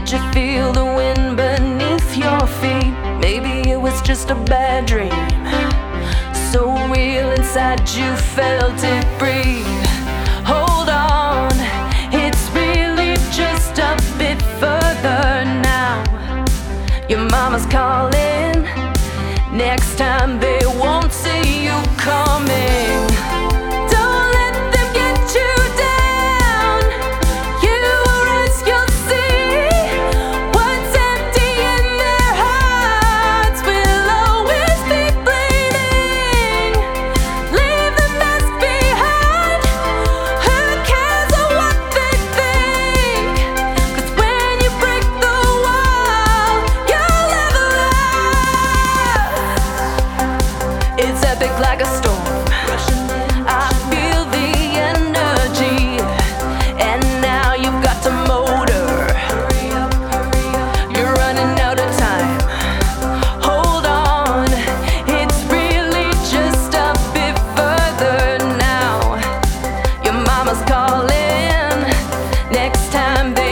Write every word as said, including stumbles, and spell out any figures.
Did you feel the wind beneath your feet? Maybe it was just a bad dream, so real inside you felt it breathe. Hold on, it's really just a bit further now. Your mama's calling. Next time they won't see you coming. Don't let them get you down. You will rise, you'll see. What's empty in their hearts will always be bleeding. Leave the mess behind. Who cares what they think? 'Cause when you break the wall, you'll level up. It's epic like a storm. I feel the energy, and now you've got to motor. You're running out of time. Hold on, it's really just a bit further now. Your mama's calling. Next time they